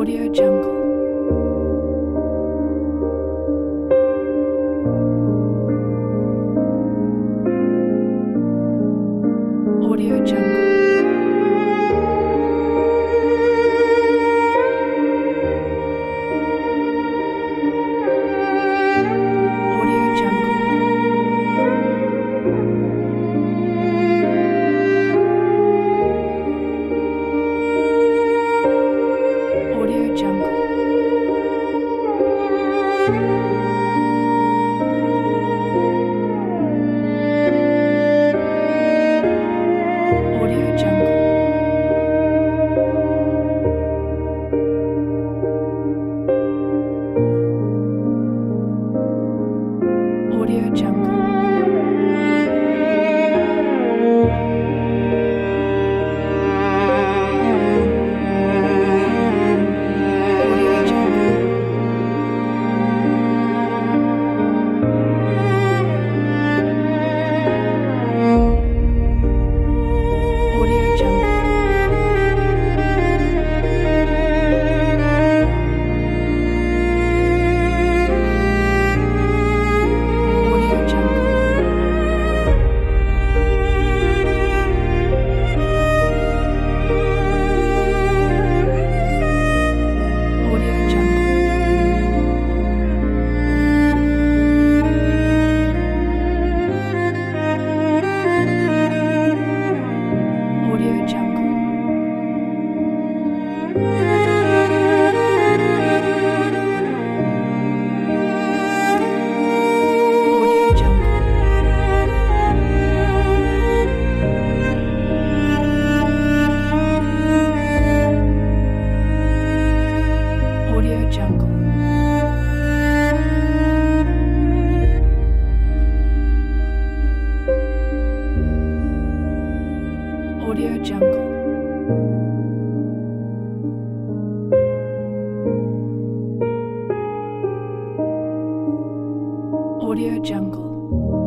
Audio Jungle. Audio Jungle. Audio Jungle. Audio Jungle. Audio Jungle. Audio Jungle. Audio Jungle. Audio Jungle. Audio Jungle. Audio Jungle. Audio Jungle. Audio Jungle. Audio Jungle. Audio Jungle. Audio Jungle.